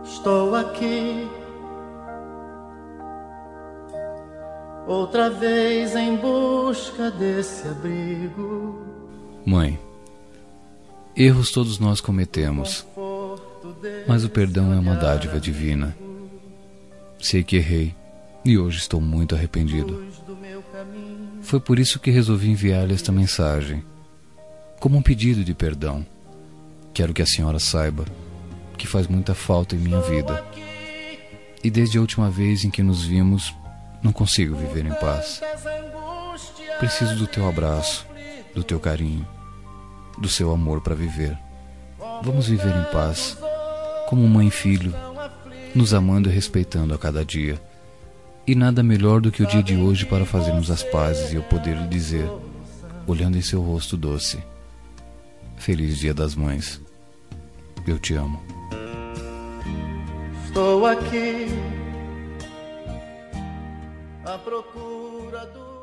Estou aqui outra vez em busca desse abrigo. Mãe, erros todos nós cometemos, mas o perdão é uma dádiva divina. Sei que errei e hoje estou muito arrependido. Foi por isso que resolvi enviar-lhe esta mensagem, como um pedido de perdão. Quero que a senhora saiba que faz muita falta em minha vida. E desde a última vez em que nos vimos, não consigo viver em paz. Preciso do teu abraço, do teu carinho, do seu amor para viver. Vamos viver em paz, como mãe e filho, nos amando e respeitando a cada dia. E nada melhor do que o dia de hoje para fazermos as pazes e eu poder lhe dizer, olhando em seu rosto doce: Feliz Dia das Mães. Eu te amo. Estou aqui à procura do